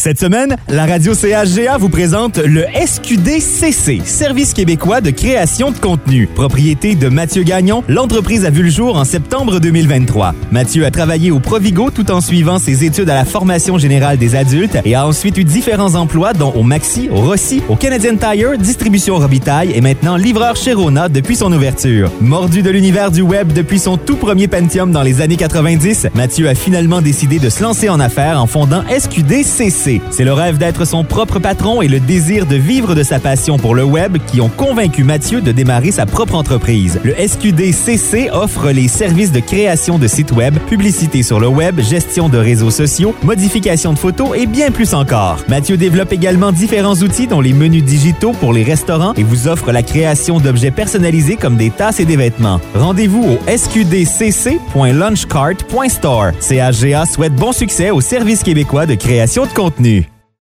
Cette semaine, la radio CHGA vous présente le SQDCC, Service québécois de création de contenu. Propriété de Mathieu Gagnon, l'entreprise a vu le jour en septembre 2023. Mathieu a travaillé au Provigo tout en suivant ses études à la formation générale des adultes et a ensuite eu différents emplois dont au Maxi, au Rossi, au Canadian Tire, Distribution Robitaille et maintenant livreur chez Rona depuis son ouverture. Mordu de l'univers du web depuis son tout premier Pentium dans les années 90, Mathieu a finalement décidé de se lancer en affaires en fondant SQDCC. C'est le rêve d'être son propre patron et le désir de vivre de sa passion pour le web qui ont convaincu Mathieu de démarrer sa propre entreprise. Le SQDCC offre les services de création de sites web, publicité sur le web, gestion de réseaux sociaux, modification de photos et bien plus encore. Mathieu développe également différents outils dont les menus digitaux pour les restaurants et vous offre la création d'objets personnalisés comme des tasses et des vêtements. Rendez-vous au sqdcc.launchcart.store. CHGA souhaite bon succès au Service québécois de création de contenu.